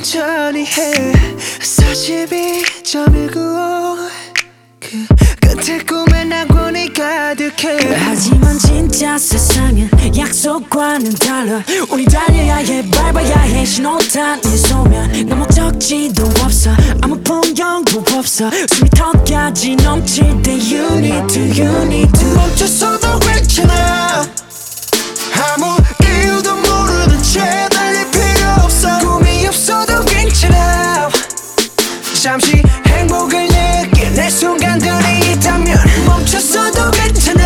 천천히 해 42.195 그 끝에 꿈에 낙원이 가득해. 하지만 진짜 세상은 약속과는 달라. 우리 달려야 해 밟아야 해 신호탄이 쏘면 너 목적지도 없어 아무 풍경도 없어 숨이 턱까지 넘칠 때 You need to 멈췄어도 괜찮아 아무 이유도 모르는 채 달릴 필요 없어. 꿈이 없어도 괜찮아 잠시 행복을 느낄 내 순간들이 있다면 멈췄어도 괜찮아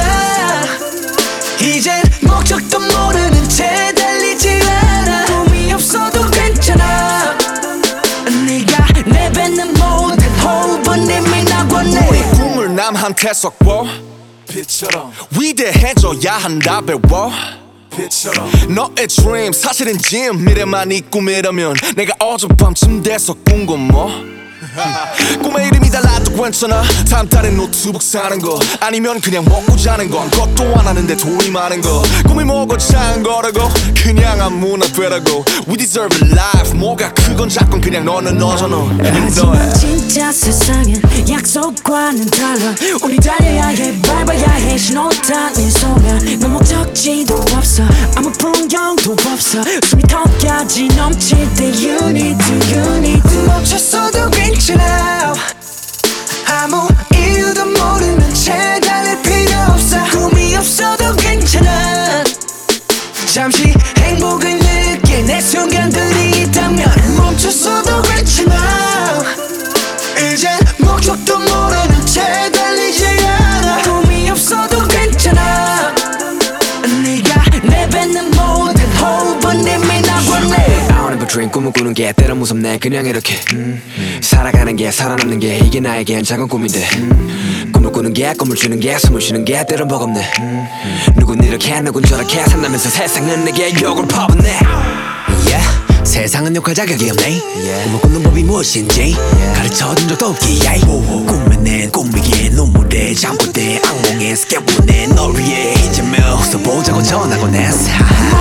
이젠 목적도 모르는 채 달리지 않아. 꿈이 없어도 괜찮아 네가 내뱉는 모든 호흡은 이미 낙원해. 우리 꿈을 남한테 섞어 빛처럼 위대해져야 한다 배워 빛처럼 너의 dream 사실인지 미래만 이 꿈이라면 내가 어젯밤쯤 돼서 꾼 건 뭐 꿈의 이름이 달라도 괜찮아. 다음 달에 노트북 사는 거 아니면 그냥 먹고 자는 건 것도 안 하는데 돈이 많은 거. 꿈이 뭐고 작은 거라고 그냥 아무나 되라고. We deserve a life 뭐가 크건 작건 그냥 너는 너잖아. 하지만 진짜 세상은 약속과는 달라. 우리 달려야 해 밟아야 해 신호탄이 쏘면 너 목적지도 없어 아무 풍경도 없어 숨이 턱까지 넘칠 때 You need to 멈췄어도 괜찮아 아무 이유도 모르는 채 달릴 필요 없어. 꿈이 없어도 괜찮아 잠시 행복을 느낄 내 순간들이 있다면 멈췄어도 괜찮아 이젠 목적도 모르는 채 달리지 않아. 꿈이 없어도 괜찮아 네가 내뱉는 모든 호흡은 이미 낙원해. I don't ever dream 꿈을 꾸는 게 때론 무섭네 그냥 이렇게 살아가는 게 살아남는 게 이게 나에겐 작은 꿈인데 꿈을 꾸는 게 꿈을 주는 게 숨을 쉬는 게 때론 버겁네. 누군 이렇게 누군 저렇게 산다면서 세상은 내게 욕을 퍼붓네. Yeah. 세상은 욕할 자격이 없네. 꿈을 꾸는 법이 무엇인지 가르쳐준 적도 없기에 꿈은 내 꿈이기에 눈물에 잠꼬대 악몽에 스케보내 널 위해 이제며 웃어보자고 전하곤 했어.